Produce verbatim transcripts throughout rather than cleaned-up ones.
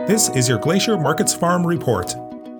This is your Glacier Markets Farm Report.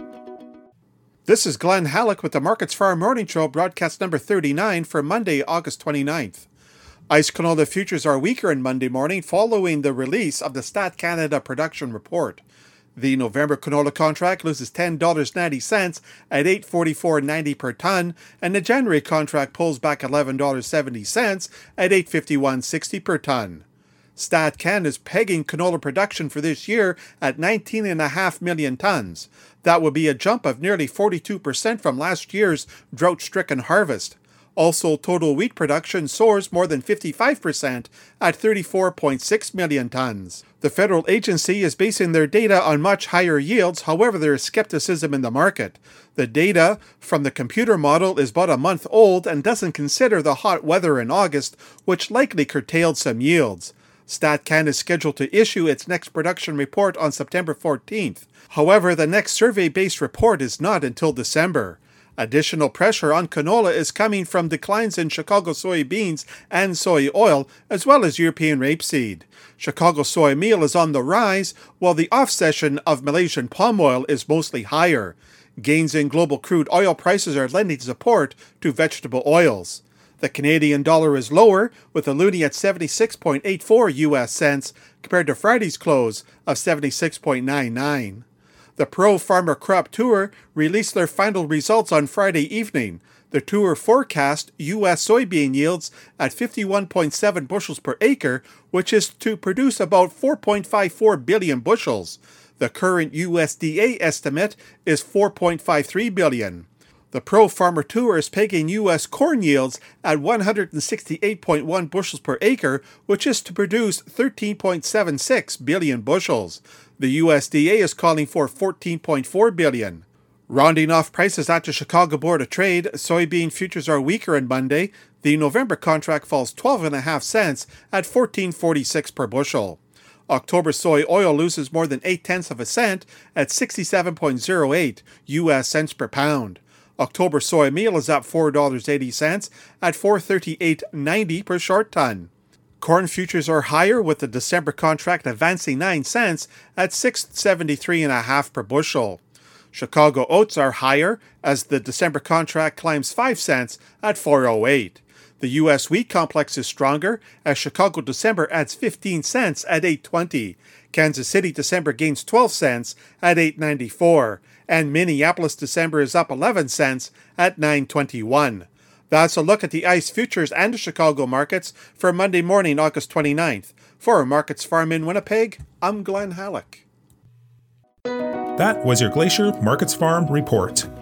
This is Glenn Halleck with the Markets Farm Morning Show, broadcast number thirty-nine for Monday, August twenty-ninth. Ice canola futures are weaker on Monday morning following the release of the Stat Canada production report. The November canola contract loses ten dollars and ninety cents at eight forty-four ninety per ton, and the January contract pulls back eleven dollars and seventy cents at eight fifty-one sixty per ton. Stat Can is pegging canola production for this year at nineteen point five million tons. That would be a jump of nearly forty-two percent from last year's drought-stricken harvest. Also, total wheat production soars more than fifty-five percent at thirty-four point six million tons. The federal agency is basing their data on much higher yields, however there is skepticism in the market. The data from the computer model is about a month old and doesn't consider the hot weather in August, which likely curtailed some yields. StatCan is scheduled to issue its next production report on September fourteenth. However, the next survey-based report is not until December. Additional pressure on canola is coming from declines in Chicago soybeans and soy oil, as well as European rapeseed. Chicago soy meal is on the rise, while the off-session of Malaysian palm oil is mostly higher. Gains in global crude oil prices are lending support to vegetable oils. The Canadian dollar is lower, with the loonie at seventy-six point eight four U S cents compared to Friday's close of seventy-six point nine nine. The Pro Farmer Crop Tour released their final results on Friday evening. The tour forecast U S soybean yields at fifty-one point seven bushels per acre, which is to produce about four point five four billion bushels. The current U S D A estimate is four point five three billion. The Pro Farmer Tour is pegging U S corn yields at one hundred sixty-eight point one bushels per acre, which is to produce thirteen point seven six billion bushels. The U S D A is calling for fourteen point four billion. Rounding off prices at the Chicago Board of Trade, soybean futures are weaker on Monday. The November contract falls twelve point five cents at fourteen forty-six per bushel. October soy oil loses more than eight tenths of a cent at sixty-seven point zero eight U S cents per pound. October soy meal is up four dollars and eighty cents at four thirty-eight ninety per short ton. Corn futures are higher, with the December contract advancing nine cents at six seventy-three point five per bushel. Chicago oats are higher as the December contract climbs five cents at four oh eight. The U S wheat complex is stronger as Chicago December adds fifteen cents at eight twenty. Kansas City December gains twelve cents at eight ninety-four. And Minneapolis December is up eleven cents at nine twenty-one. That's a look at the ICE futures and the Chicago markets for Monday morning, August twenty-ninth. For Markets Farm in Winnipeg, I'm Glenn Halleck. That was your Glacier Markets Farm Report.